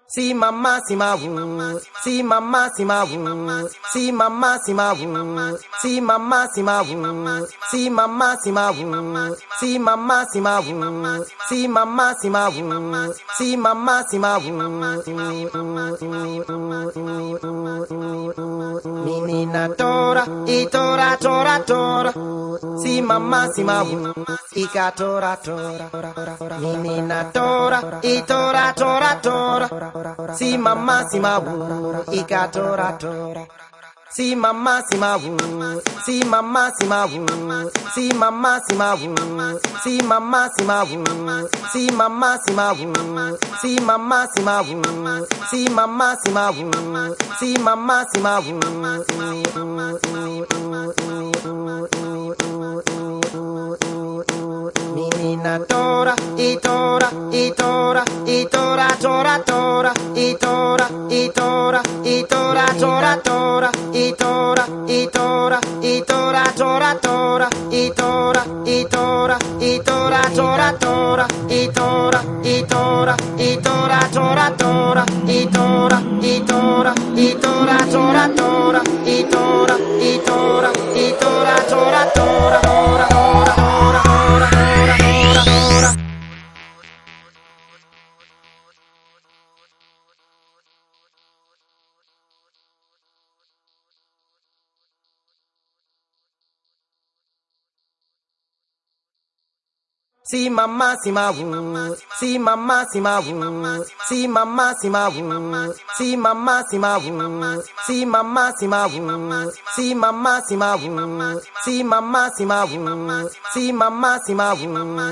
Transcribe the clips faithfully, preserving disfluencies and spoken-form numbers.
Si mama si mawu, si mama si mawu, si mama si mawu, si mama si mawu, si mama si mawu, si mama si mawu, si mama si mawu, si mama si mawu. Mimi na tora, itora tora tora, si mama si mawu, ika tora tora. Mimi na tora, itora tora tora. Si mama si mawu, ika tora tora. Si mama si mawu, si mama si mawu, si mama si mawu, si mama si mawu, si mama si mawu, si mama si mawu, si mama si mawu, si mama si mawu. Mimi na tora, itora, itora, itora, tora, tora, itora, itora, itora, tora, tora, itora, itora, itora, tora, tora, itora, itora, itora, tora, tora, itora, itora, itora, tora, tora, itora, itora, itora, tora, tora, itora, itora, itora, tora, tora, tora, tora, tora. Si mama si mawu, si mama si mawu, si mama si mawu, si mama si mawu, si mama si mawu, si mama si mawu, si mama si mawu, si mama si mawu.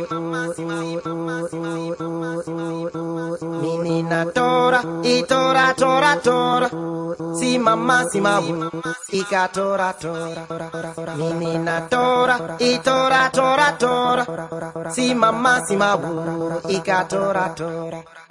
Mimi na tora, itora tora tora, si mama si mawu, ika tora tora. Mimi na tora, itora tora tora. Si mama si mawu, ika tora tora.